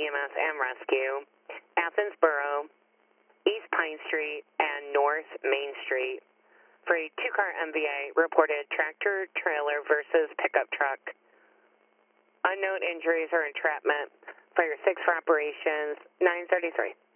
EMS and Rescue, Athens Borough, East Pine Street, and North Main Street. For a two-car MVA, reported tractor trailer versus pickup truck. Unknown injuries or entrapment. Fire 6 for operations 933.